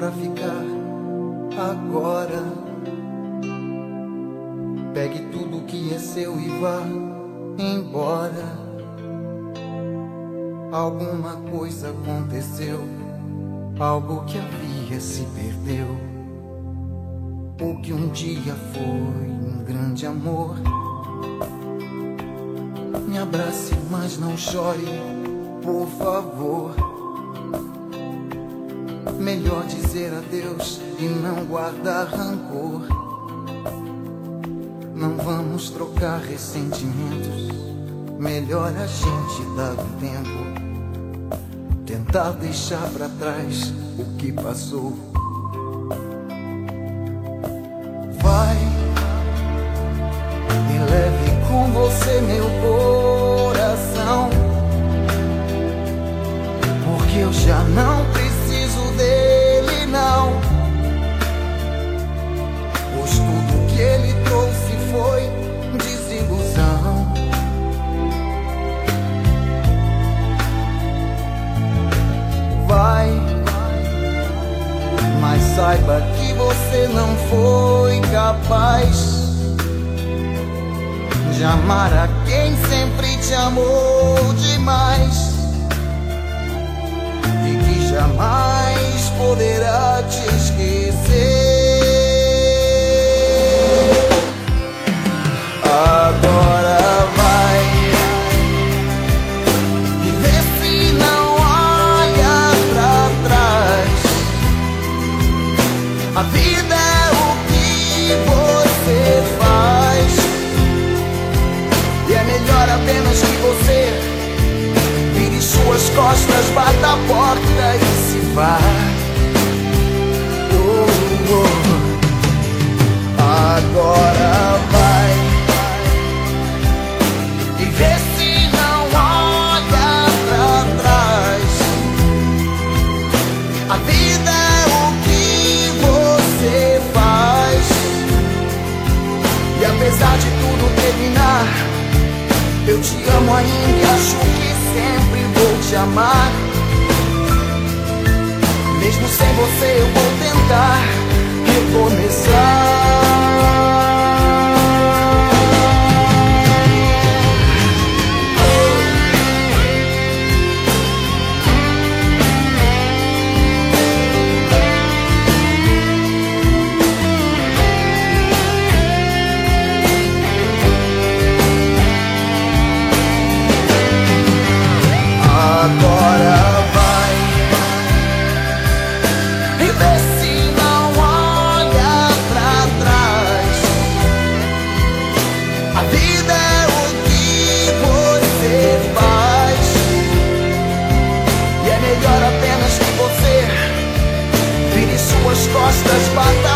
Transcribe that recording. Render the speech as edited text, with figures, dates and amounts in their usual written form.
pra ficar agora. Pegue tudo que é seu e vá embora. Alguma coisa aconteceu, algo que havia se perdeu. O que um dia foi um grande amor. Me abrace, mas não chore, por favor. Melhor dizer adeus e não guardar rancor. Não vamos trocar ressentimentos. Melhor a gente dar um tempo, tentar deixar pra trás o que passou. Vai e leve com você meu coração, porque eu já não preciso dele não. Pois tudo que ele trouxe foi desilusão. Vai, mas saiba que você não foi capaz de amar a quem sempre te amou demais e que jamais poderá te esquecer. Agora vai e vê se não olha pra trás. A vida é o que você faz, e é melhor apenas que você vire suas costas, bata a porta e se vá. Oh, oh. Agora vai e vê se não olha pra trás. A vida é o que você faz, e apesar de tudo terminar, eu te amo ainda e acho que sempre vou te amar. Mesmo sem você eu vou tentar recomeçar. Agora vai e vê se não olha pra trás. A vida é o que você faz, e é melhor apenas que você vire suas costas, bata